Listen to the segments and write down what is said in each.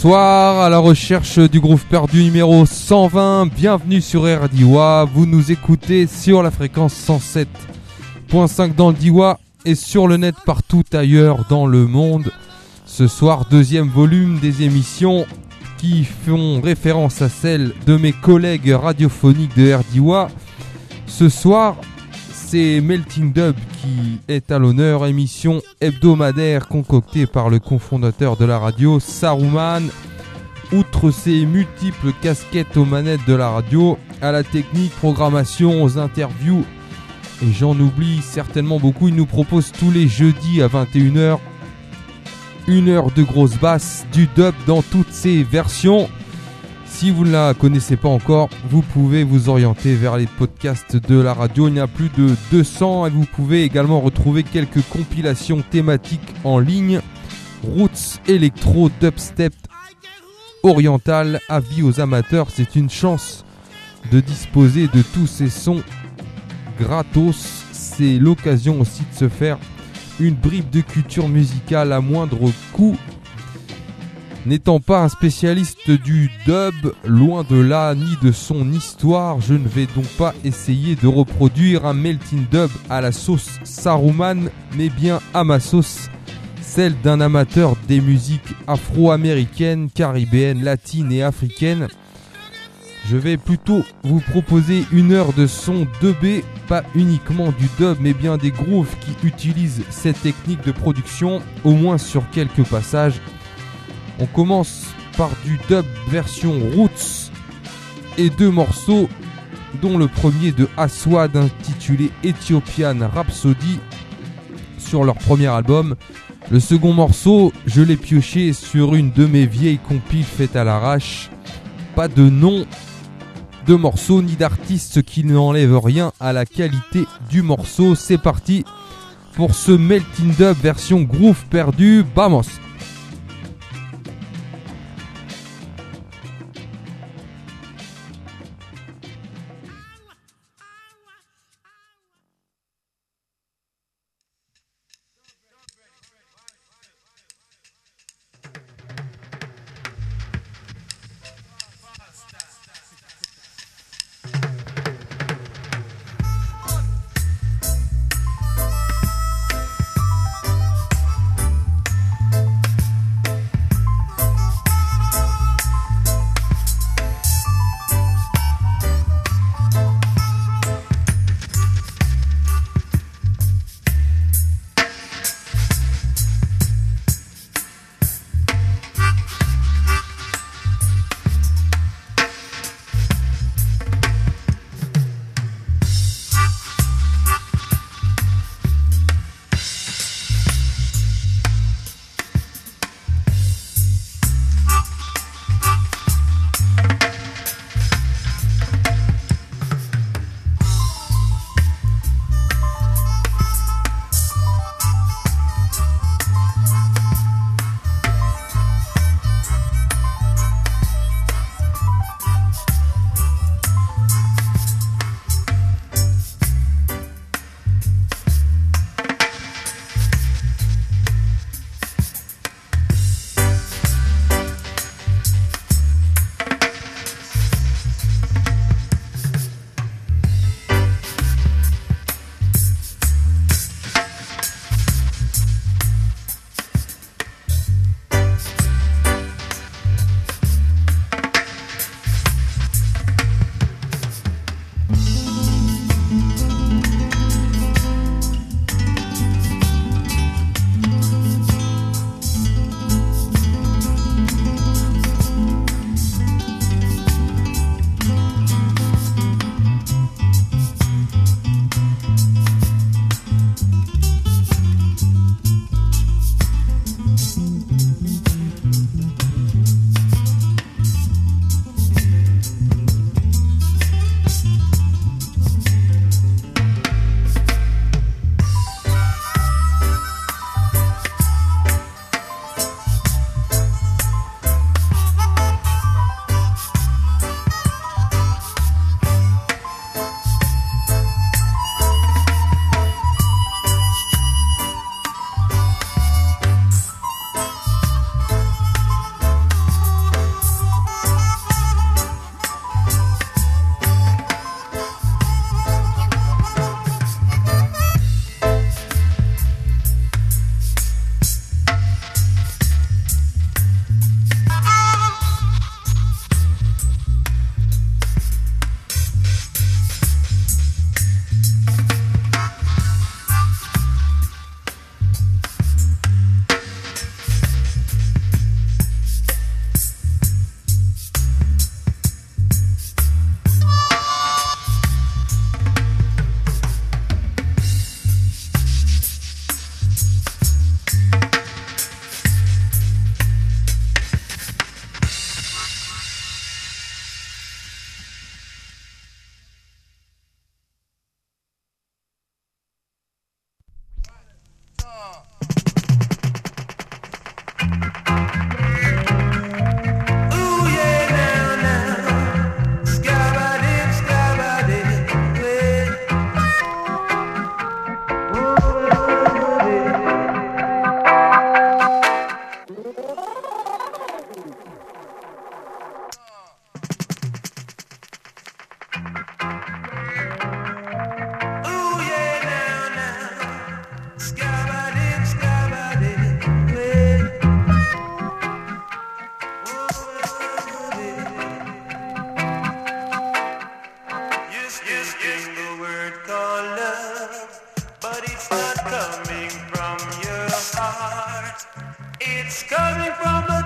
Bonsoir, à la recherche du groove perdu numéro 120, bienvenue sur Air Diwa. Vous nous écoutez sur la fréquence 107.5 dans le Diwa et sur le net partout ailleurs dans le monde. Ce soir, deuxième volume des émissions qui font référence à celles de mes collègues radiophoniques de Air Diwa. Ce soir, c'est Melting Dub qui est à l'honneur, émission hebdomadaire concoctée par le cofondateur de la radio, Saruman. Outre ses multiples casquettes aux manettes de la radio, à la technique, programmation, aux interviews, et j'en oublie certainement beaucoup, il nous propose tous les jeudis à 21h, 1 heure de grosse basse, du dub dans toutes ses versions. Si vous ne la connaissez pas encore, vous pouvez vous orienter vers les podcasts de la radio. Il y en a plus de 200 et vous pouvez également retrouver quelques compilations thématiques en ligne. Roots, électro, dubstep, oriental, avis aux amateurs. C'est une chance de disposer de tous ces sons gratos. C'est l'occasion aussi de se faire une bribe de culture musicale à moindre coût. N'étant pas un spécialiste du dub, loin de là, ni de son histoire, je ne vais donc pas essayer de reproduire un melting dub à la sauce Saruman, mais bien à ma sauce, celle d'un amateur des musiques afro-américaines, caribéennes, latines et africaines. Je vais plutôt vous proposer 1 heure de son 2B, pas uniquement du dub, mais bien des grooves qui utilisent cette technique de production, au moins sur quelques passages. On commence par du dub version Roots et 2 morceaux, dont le premier de Aswad intitulé Ethiopian Rhapsody sur leur premier album. Le second morceau, je l'ai pioché sur une de mes vieilles compiles faites à l'arrache. Pas de nom de morceau ni d'artiste, ce qui n'enlève rien à la qualité du morceau. C'est parti pour ce melting dub version groove perdu. Vamos!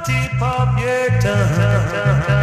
tip of your tongue.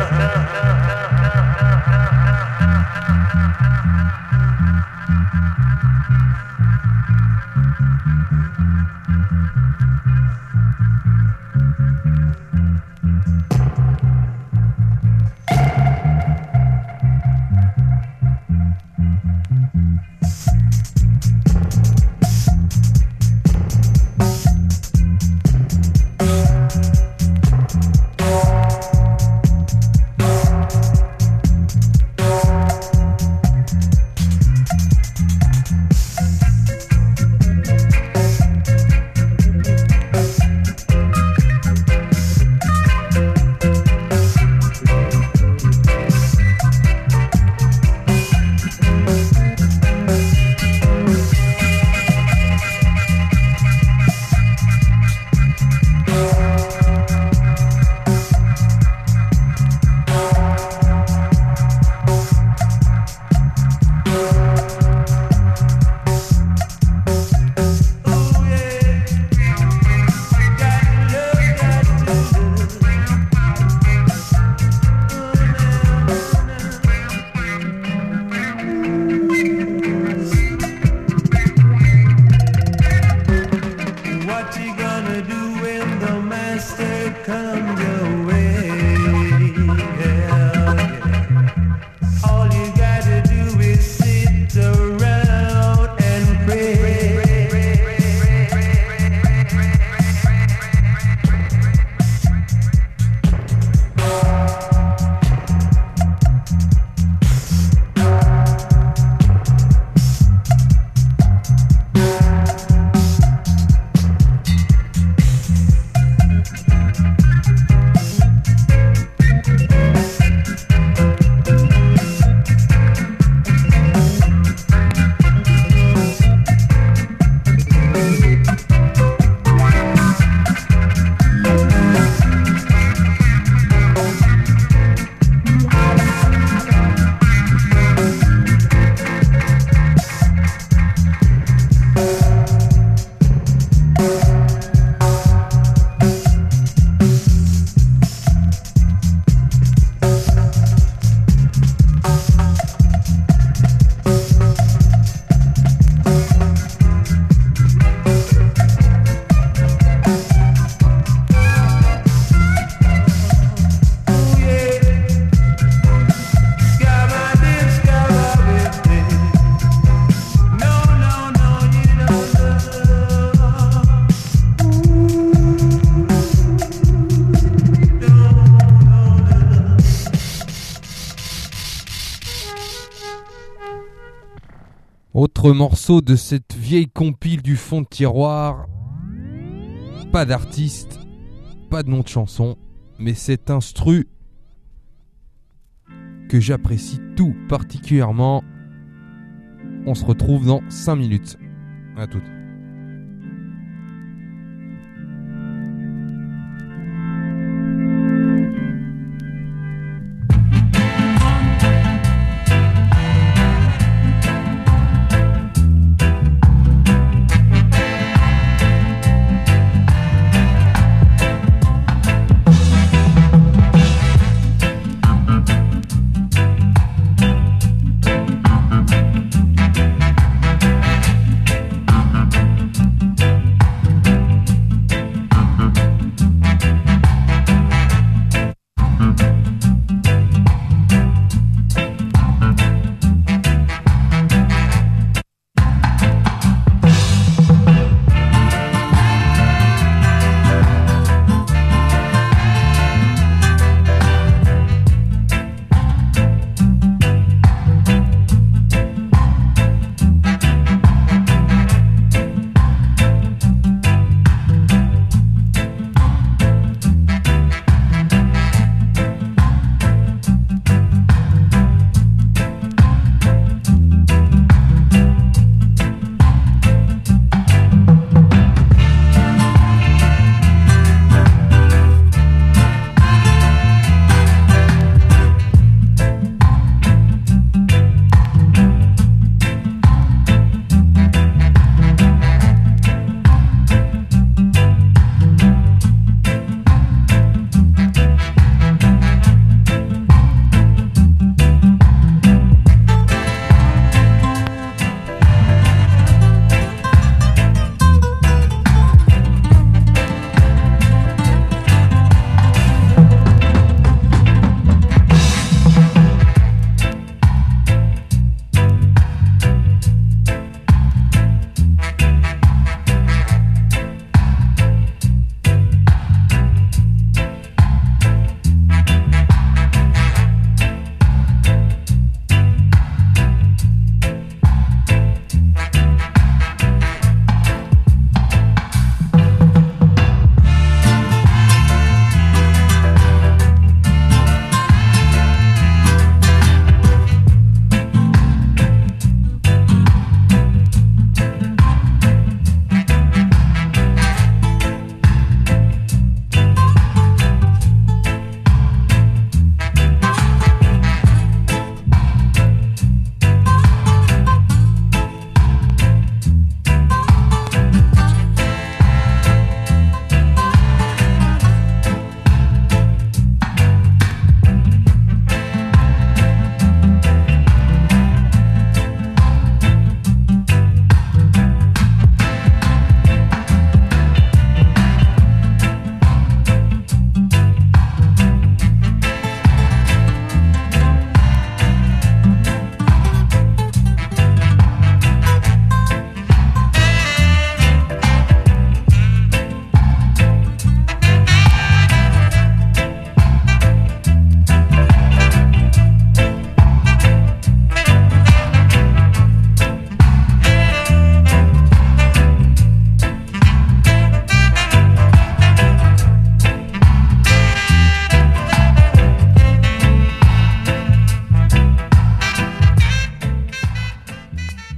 Autre morceau de cette vieille compile du fond de tiroir. Pas d'artiste, pas de nom de chanson, mais cet instru que j'apprécie tout particulièrement. On se retrouve dans 5 minutes. À toutes.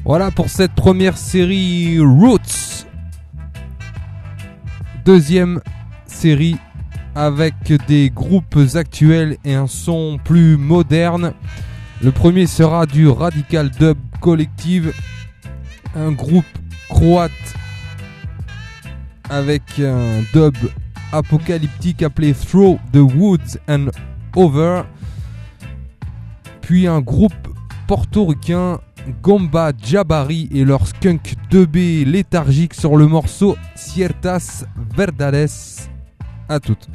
Voilà pour cette première série Roots. Deuxième série avec des groupes actuels et un son plus moderne. Le premier sera du Radical Dub Collective, un groupe croate avec un dub apocalyptique appelé Through the Woods and Over. Puis un groupe portoricain, Gomba Jabari, et leur skunk 2B léthargique sur le morceau Ciertas Verdades. À toutes.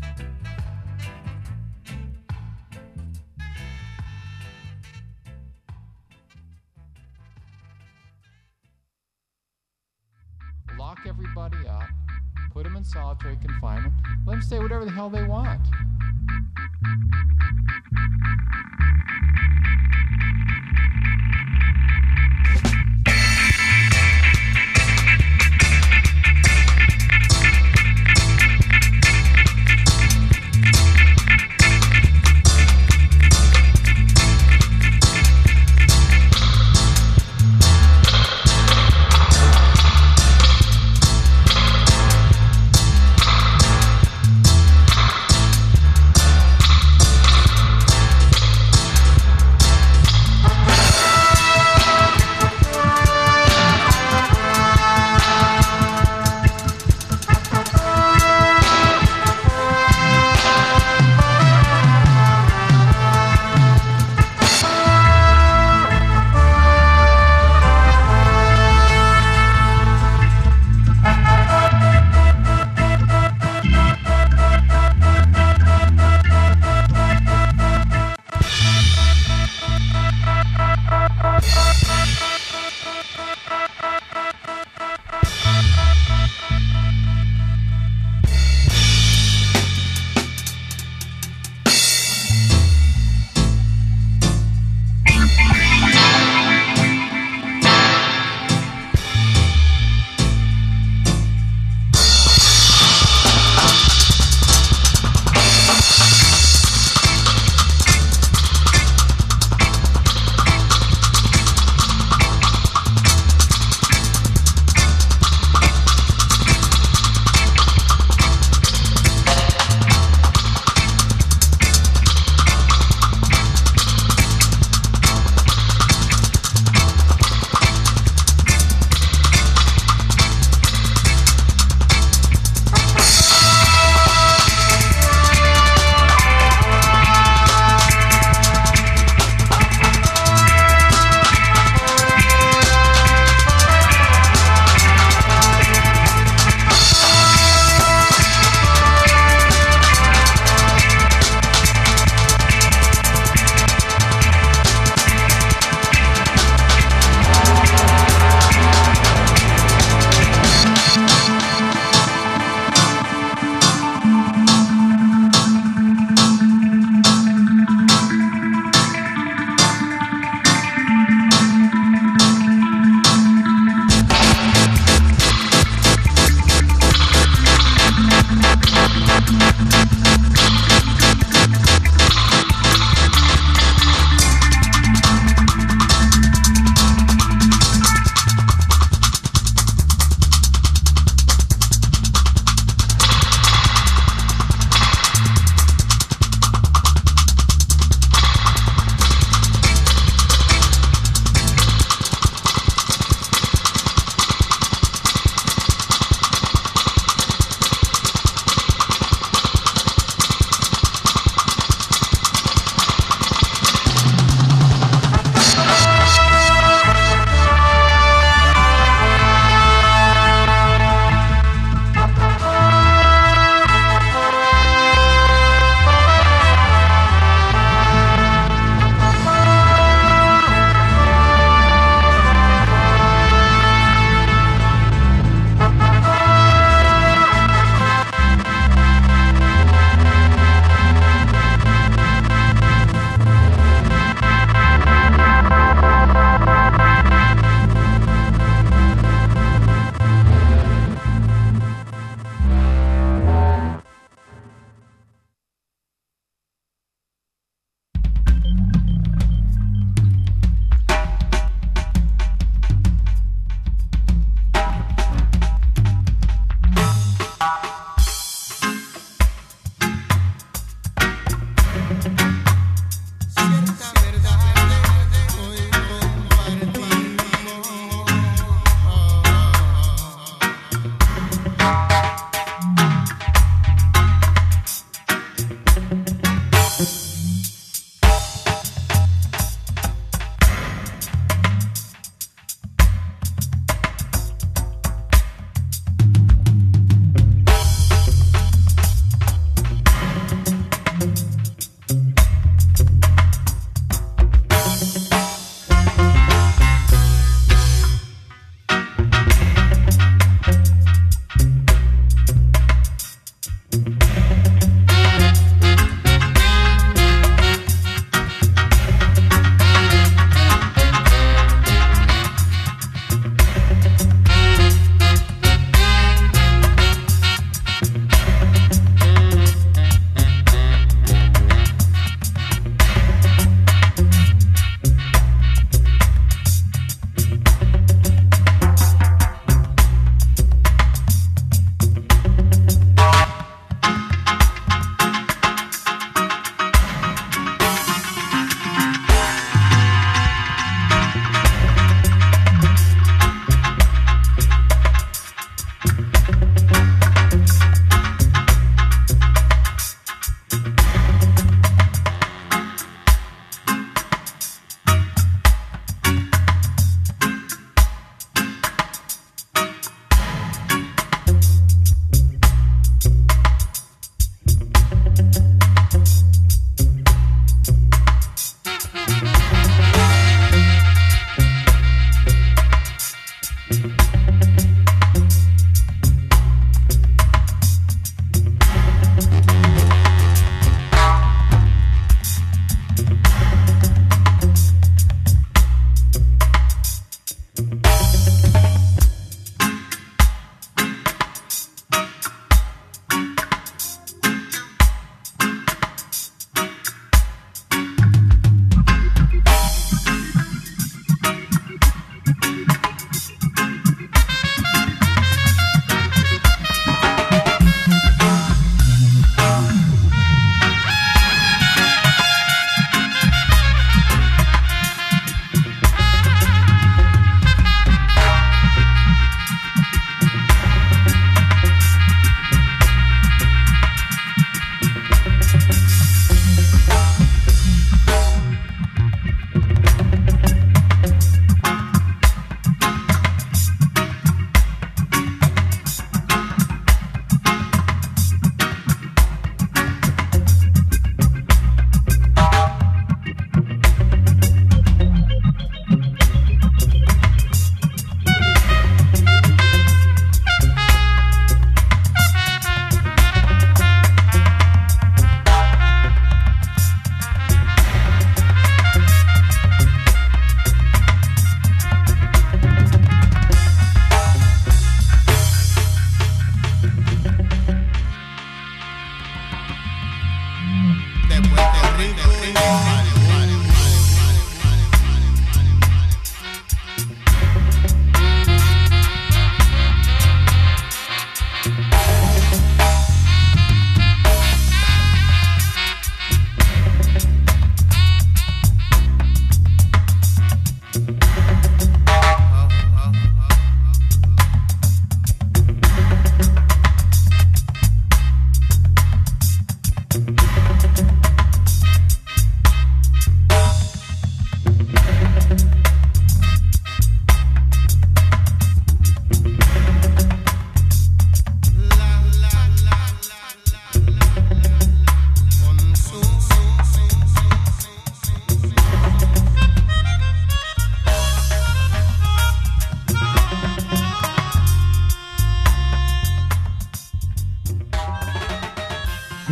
Lock everybody up, put them in solitary confinement, let them say whatever the hell they want.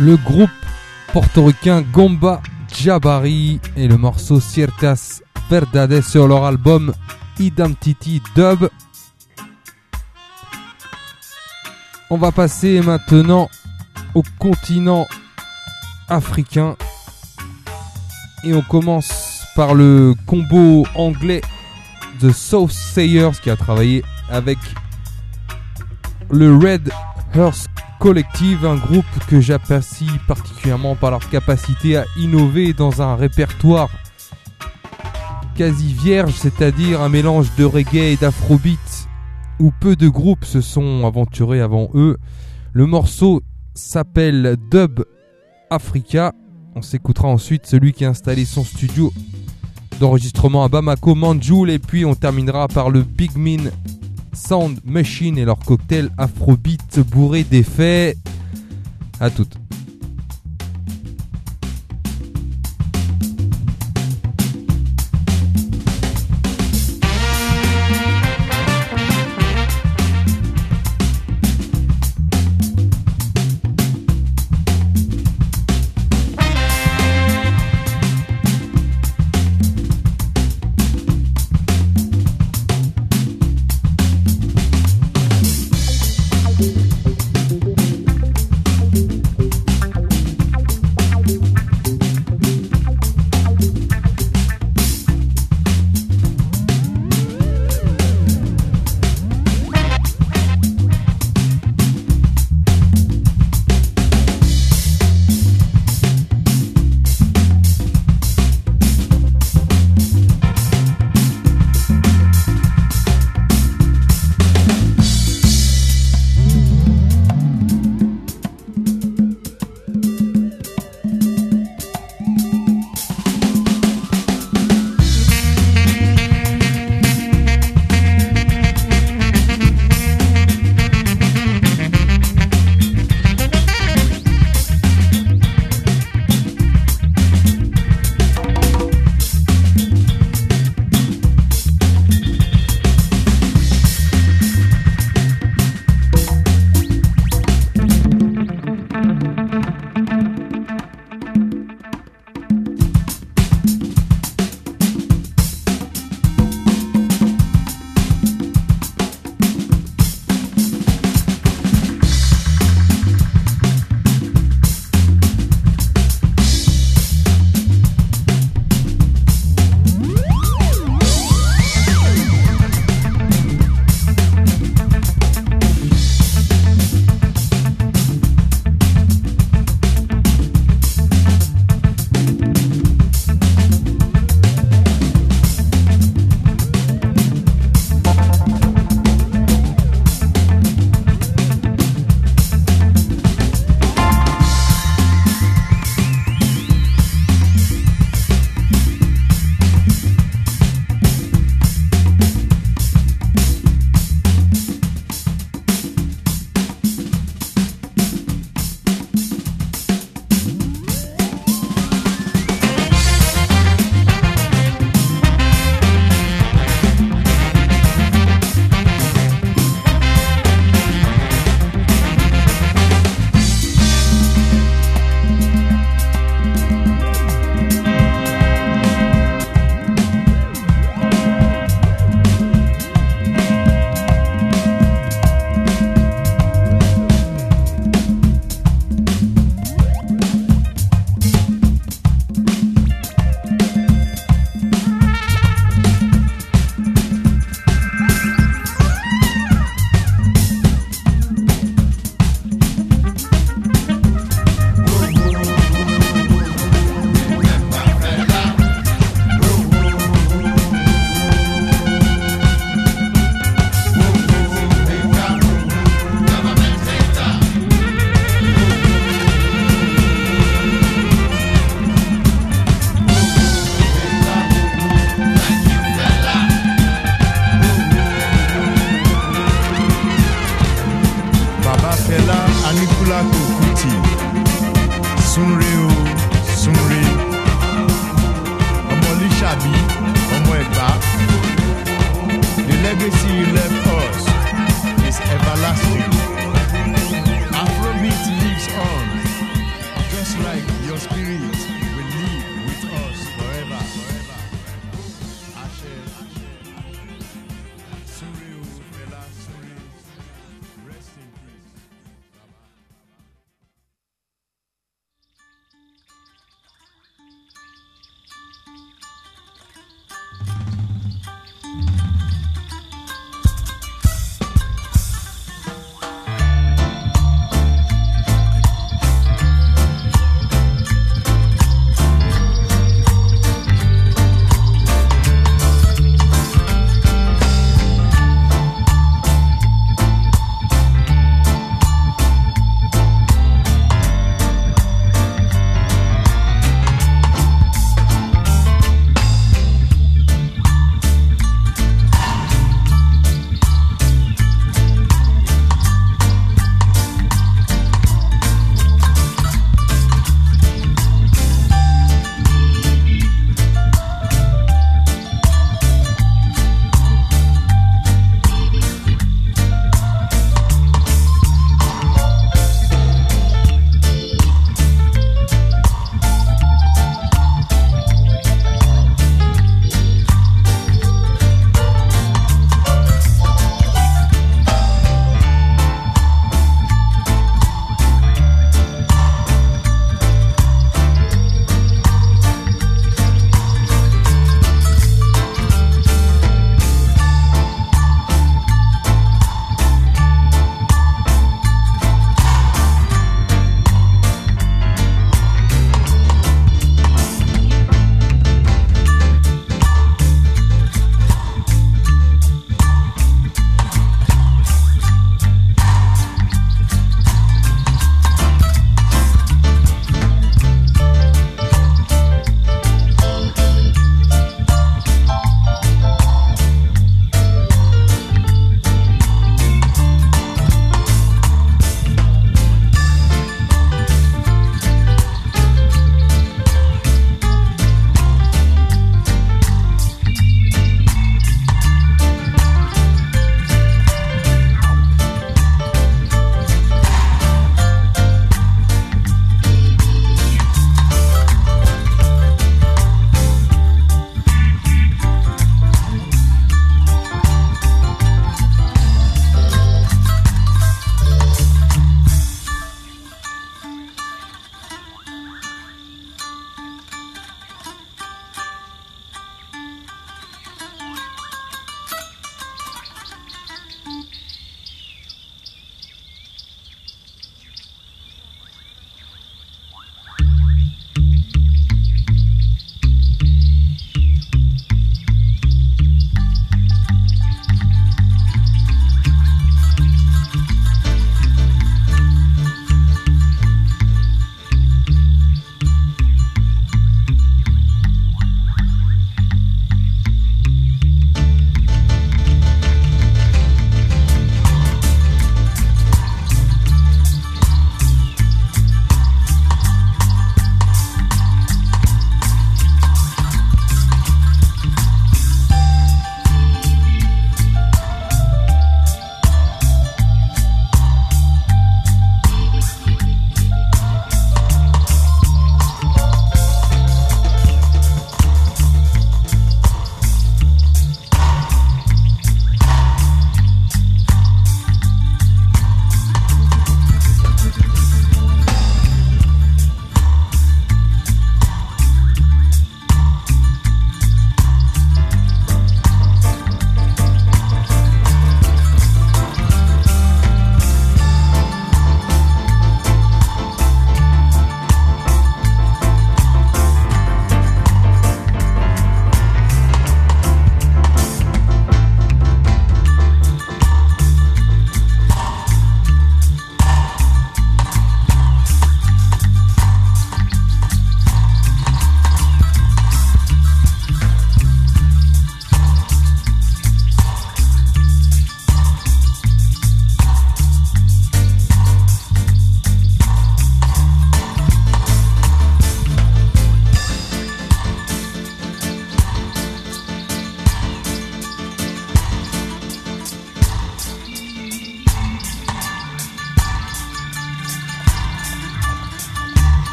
le groupe portoricain Gomba Jabari et le morceau Ciertas Verdades sur leur album Identity Dub. On va passer maintenant au continent africain et on commence par le combo anglais The South Sayers qui a travaillé avec le Red Hearse Collective, un groupe que j'apprécie particulièrement par leur capacité à innover dans un répertoire quasi vierge, c'est-à-dire un mélange de reggae et d'afrobeat où peu de groupes se sont aventurés avant eux. Le morceau s'appelle Dub Africa. On s'écoutera ensuite celui qui a installé son studio d'enregistrement à Bamako, Manjoul, et puis on terminera par le Big Min Sound Machine et leur cocktail afrobeat bourré d'effets. À toutes.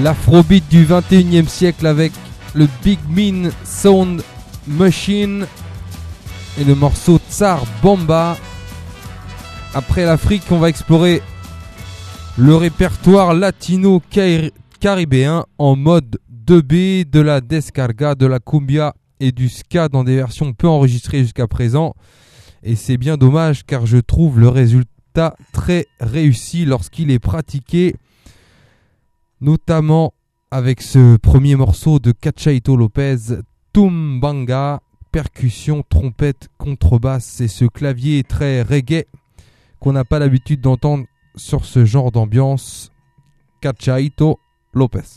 l'afrobeat du 21e siècle avec le Big Mean Sound Machine et le morceau Tsar Bomba. Après l'Afrique, on va explorer le répertoire latino-caribéen en mode 2B, de la descarga, de la cumbia et du ska dans des versions peu enregistrées jusqu'à présent. Et c'est bien dommage car je trouve le résultat très réussi lorsqu'il est pratiqué, notamment avec ce premier morceau de Cachaito Lopez, Tumbanga, percussion, trompette, contrebasse et ce clavier très reggae qu'on n'a pas l'habitude d'entendre sur ce genre d'ambiance. Cachaito Lopez.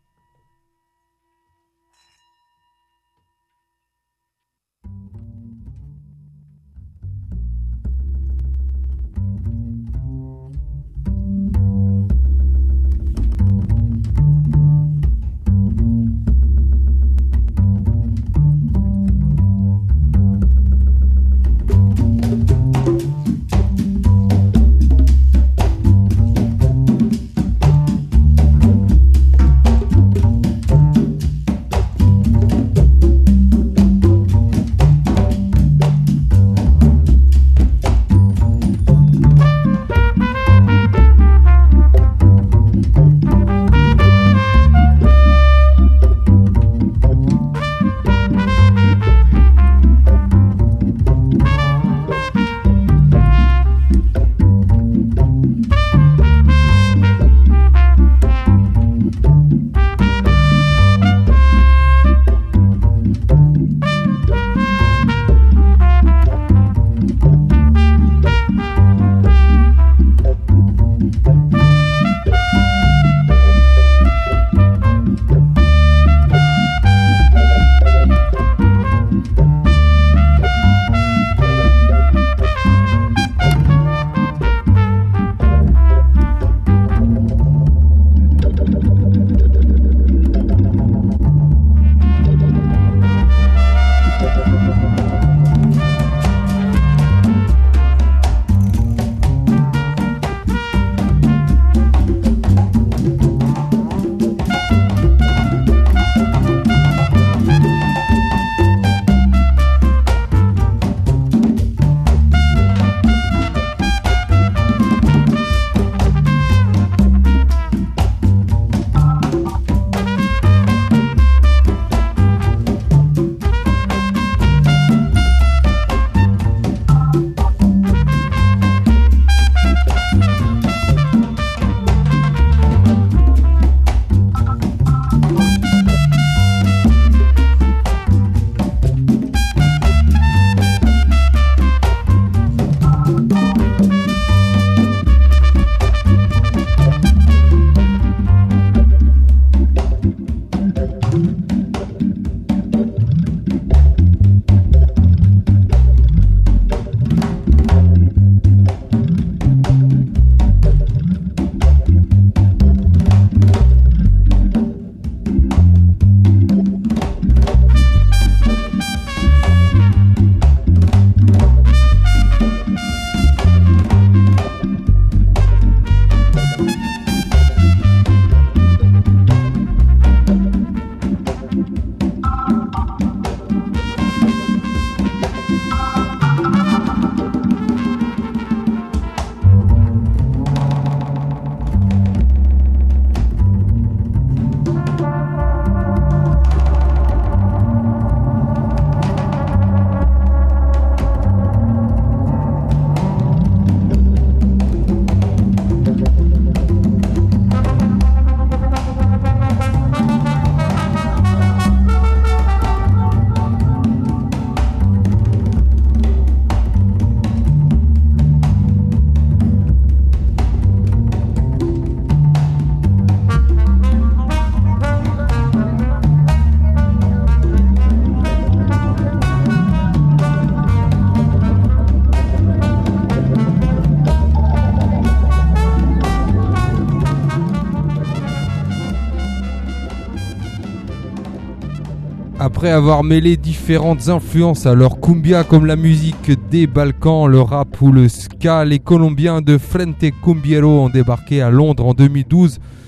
Après avoir mêlé différentes influences à leur cumbia comme la musique des Balkans, le rap ou le ska, les Colombiens de Frente Cumbiero ont débarqué à Londres en 2012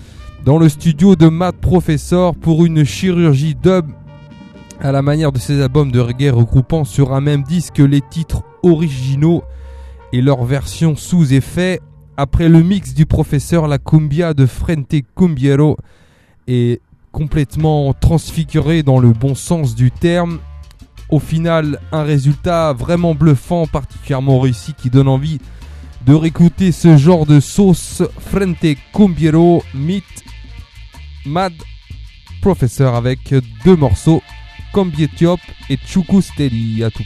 dans le studio de Mad Professor pour une chirurgie dub à la manière de ses albums de reggae, regroupant sur un même disque les titres originaux et leur version sous effet. Après le mix du professeur, la cumbia de Frente Cumbiero est complètement transfigurée dans le bon sens du terme. Au final, un résultat vraiment bluffant, particulièrement réussi, qui donne envie de réécouter ce genre de sauce. Frente Cumbiero meet Mad Professor avec 2 morceaux, Combietiop et Chuku Steady. À tout.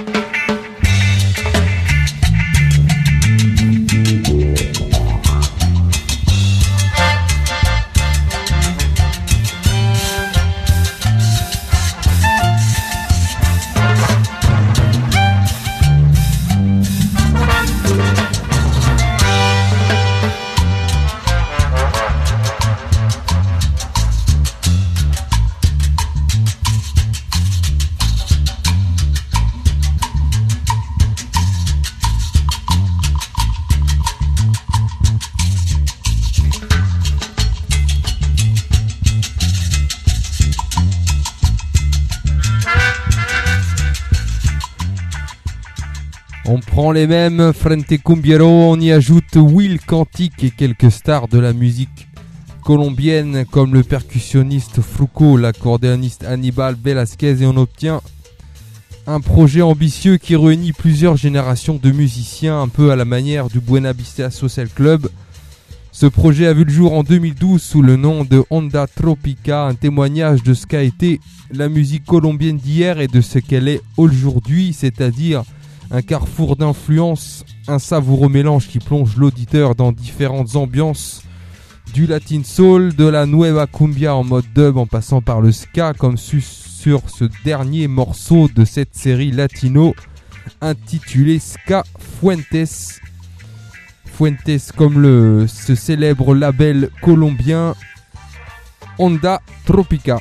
On prend les mêmes, Frente Cumbiero, on y ajoute Will Cantic et quelques stars de la musique colombienne comme le percussionniste Fruco, l'accordéoniste Aníbal Velázquez, et on obtient un projet ambitieux qui réunit plusieurs générations de musiciens un peu à la manière du Buena Vista Social Club. Ce projet a vu le jour en 2012 sous le nom de Onda Tropica, un témoignage de ce qu'a été la musique colombienne d'hier et de ce qu'elle est aujourd'hui, c'est-à-dire un carrefour d'influences, un savoureux mélange qui plonge l'auditeur dans différentes ambiances, du latin soul, de la nueva cumbia en mode dub en passant par le ska, comme sur ce dernier morceau de cette série latino intitulé Ska Fuentes. Fuentes comme ce célèbre label colombien Onda Tropica.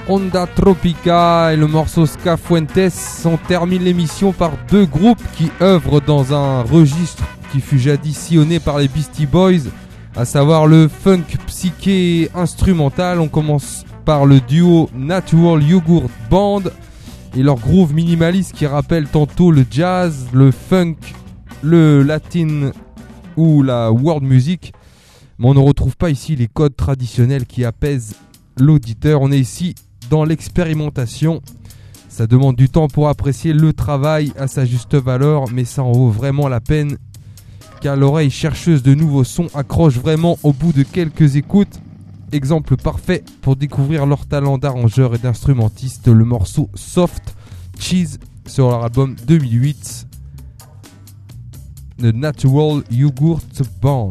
Onda Tropica et le morceau Ska Fuentes. On termine l'émission par deux groupes qui œuvrent dans un registre qui fut jadis sillonné par les Beastie Boys, à savoir le funk psyché instrumental. On commence par le duo Natural Yogurt Band et leur groove minimaliste qui rappelle tantôt le jazz, le funk, le latin ou la world music. Mais on ne retrouve pas ici les codes traditionnels qui apaisent l'auditeur. On est ici dans l'expérimentation. Ça demande du temps pour apprécier le travail à sa juste valeur, mais ça en vaut vraiment la peine, car l'oreille chercheuse de nouveaux sons accroche vraiment au bout de quelques écoutes. Exemple parfait pour découvrir leur talent d'arrangeur et d'instrumentiste, le morceau Soft Cheese sur leur album 2008, The Natural Yogurt Band.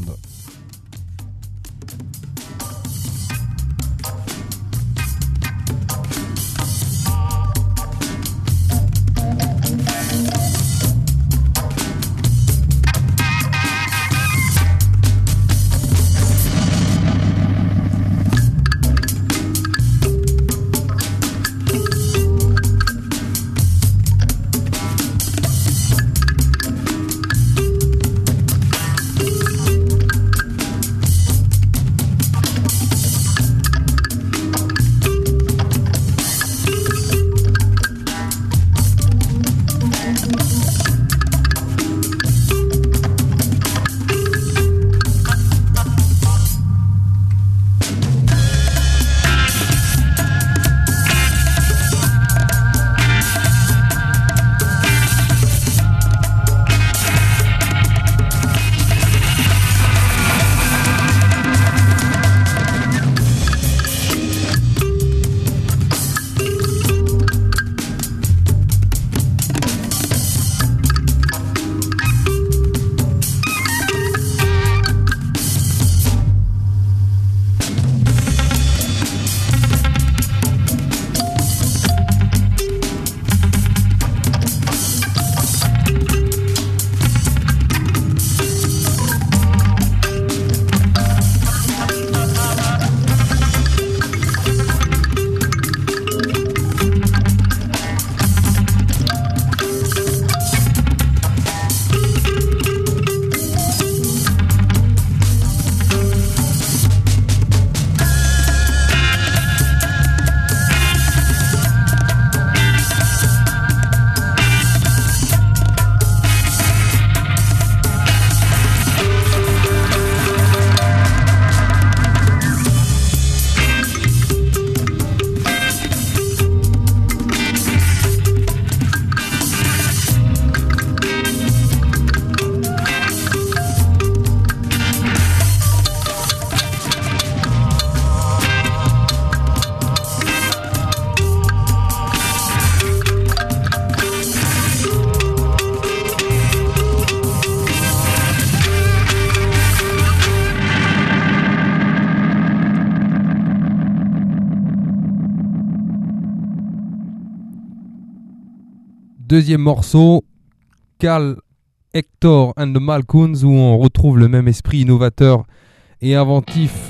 Deuxième morceau, Carl Hector and the Malcoons, où on retrouve le même esprit innovateur et inventif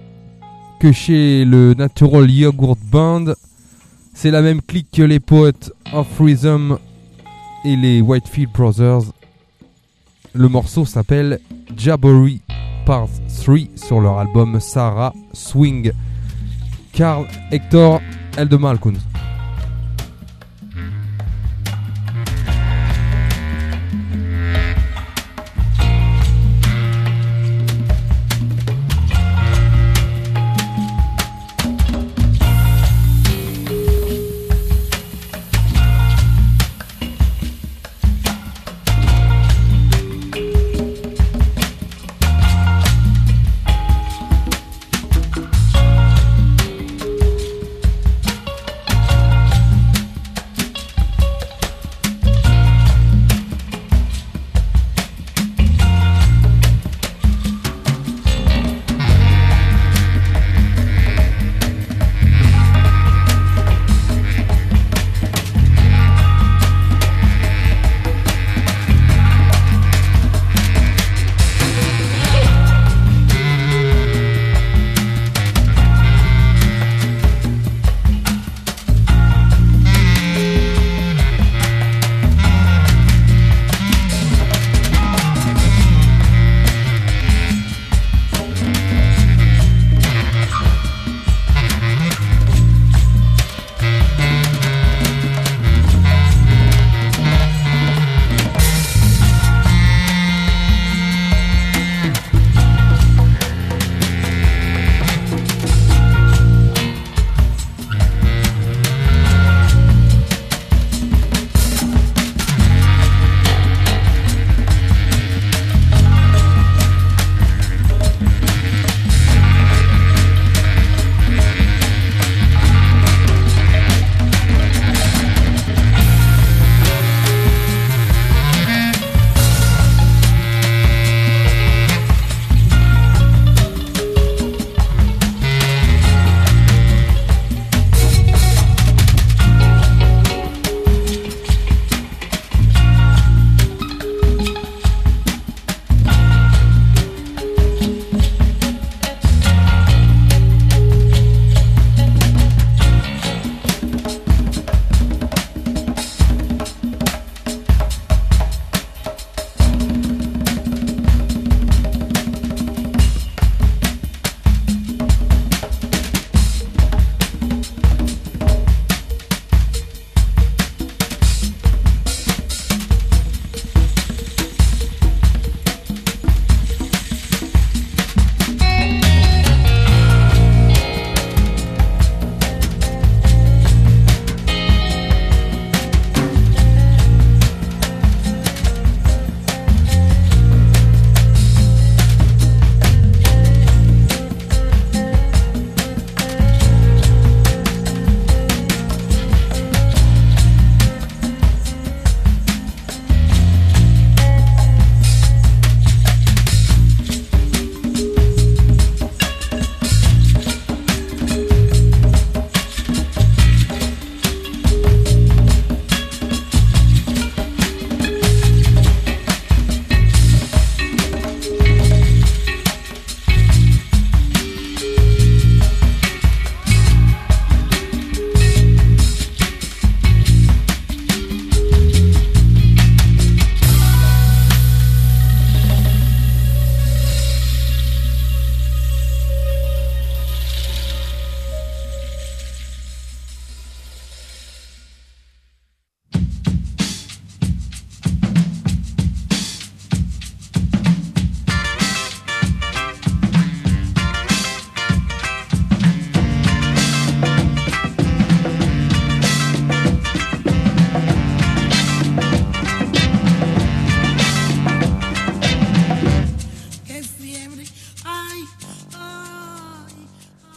que chez le Natural Yogurt Band. C'est la même clique que les Poets of Rhythm et les Whitefield Brothers. Le morceau s'appelle Jabberee Part 3 sur leur album Sarah Swing. Carl Hector and the Malcoons.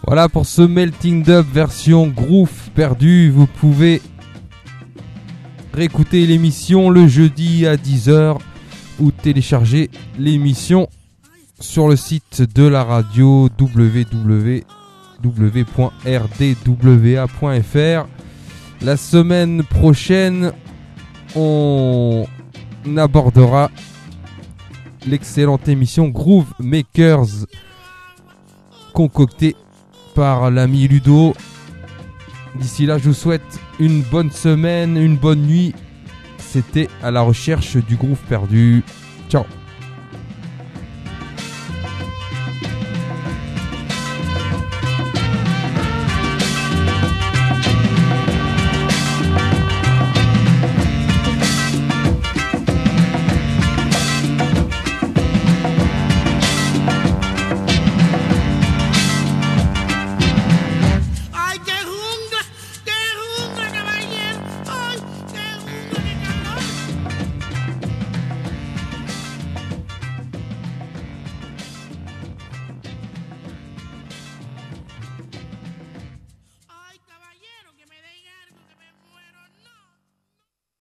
Voilà pour ce Melting Dub version Groove perdu. Vous pouvez réécouter l'émission le jeudi à 10h ou télécharger l'émission sur le site de la radio www.rdwa.fr. La semaine prochaine, on abordera l'excellente émission Groove Makers concoctée par l'ami Ludo. D'ici là, je vous souhaite une bonne semaine, une bonne nuit. C'était À la recherche du groove perdu. Ciao.